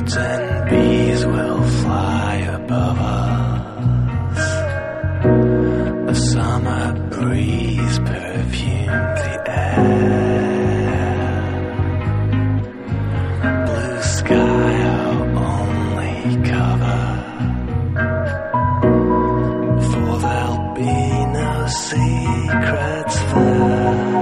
birds and bees will fly above us. The summer breeze perfumes the air. Blue sky our only cover, for there'll be no secrets there.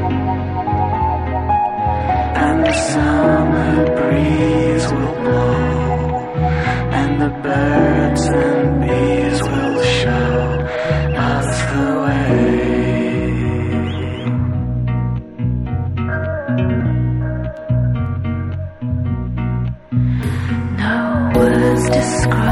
And the summer breeze will blow, and the birds and bees will show us the way. No words describe